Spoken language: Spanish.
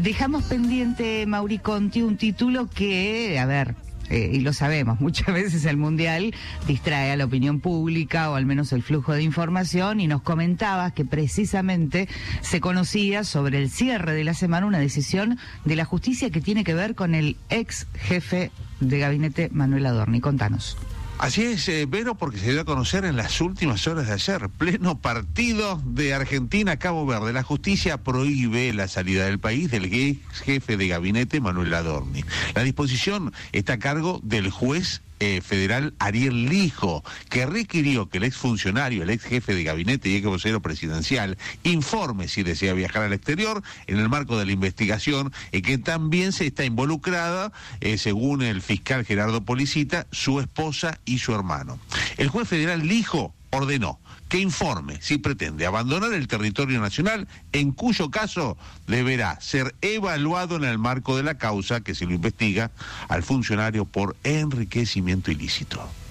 Dejamos pendiente, Mauri Conti, un título que, a ver, y lo sabemos, muchas veces el Mundial distrae a la opinión pública o al menos el flujo de información, y nos comentabas que precisamente se conocía sobre el cierre de la semana una decisión de la justicia que tiene que ver con el ex jefe de gabinete Manuel Adorni. Contanos. Así es, Vero, porque se dio a conocer en las últimas horas de ayer, pleno partido de Argentina-Cabo Verde. La justicia prohíbe la salida del país del ex jefe de gabinete Manuel Adorni. La disposición está a cargo del juez federal Ariel Lijo, que requirió que el exfuncionario, el ex jefe de gabinete y ex vocero presidencial, informe si desea viajar al exterior en el marco de la investigación, que también se está involucrada, según el fiscal Gerardo Policita, su esposa y su hermano. El juez federal Lijo ordenó que informe si pretende abandonar el territorio nacional, en cuyo caso deberá ser evaluado en el marco de la causa que se lo investiga al funcionario por enriquecimiento ilícito.